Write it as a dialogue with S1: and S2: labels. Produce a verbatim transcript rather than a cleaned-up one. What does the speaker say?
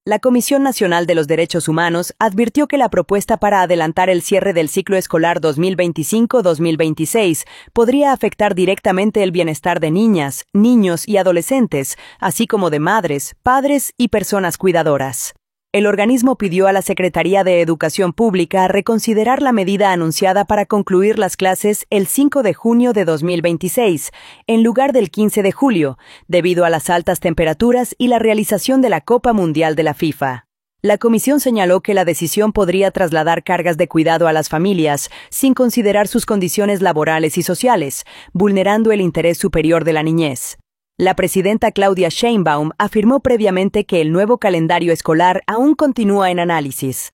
S1: La Comisión Nacional de los Derechos Humanos advirtió que la propuesta para adelantar el cierre del ciclo escolar dos mil veinticinco dos mil veintiséis podría afectar directamente el bienestar de niñas, niños y adolescentes, así como de madres, padres y personas cuidadoras. El organismo pidió a la Secretaría de Educación Pública reconsiderar la medida anunciada para concluir las clases el cinco de junio de dos mil veintiséis, en lugar del quince de julio, debido a las altas temperaturas y la realización de la Copa Mundial de la FIFA. La comisión señaló que la decisión podría trasladar cargas de cuidado a las familias sin considerar sus condiciones laborales y sociales, vulnerando el interés superior de la niñez. La presidenta Claudia Sheinbaum afirmó previamente que el nuevo calendario escolar aún continúa en análisis.